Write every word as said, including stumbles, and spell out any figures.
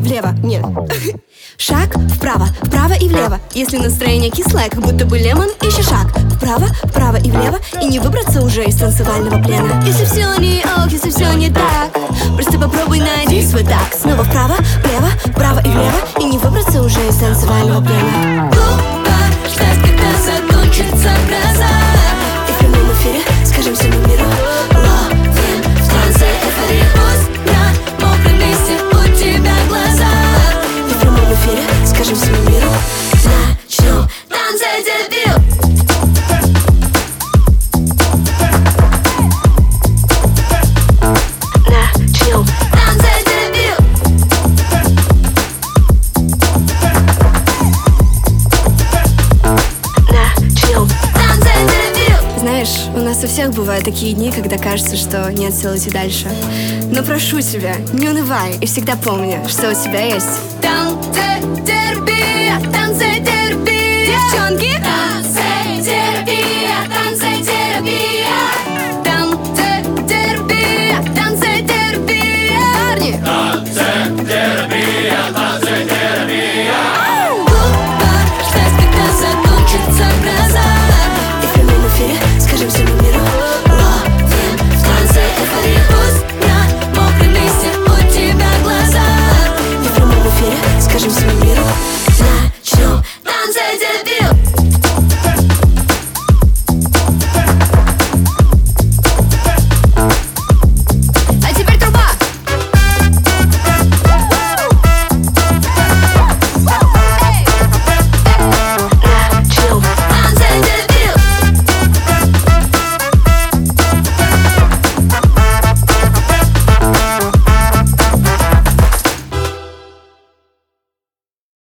влево, нет. Шаг вправо, вправо и влево. Если настроение кислое, как будто бы лемон, ищи шаг вправо, вправо и влево, и не выбраться уже из танцевального плена. Если все не ок, если все не так, просто попробуй найди свой так. Снова вправо, влево, вправо и влево, и не выбраться уже из танцевального плена. Глупо ждать, когда закончится гроза, и в прямом эфире скажем всему миру: ловим в танце эйфорию. Пусть на мокром месте у тебя глаза, и в прямом эфире скажем всему миру: начнем танцы дебют. Начнем танцы дебют. Начнем танцы дебют. Знаешь, у нас у всех бывают такие дни, когда кажется, что нет сил идти дальше. Но прошу тебя, не унывай и всегда помни, что у тебя есть танцы терапия, танцы терапия. Девчонки, танцы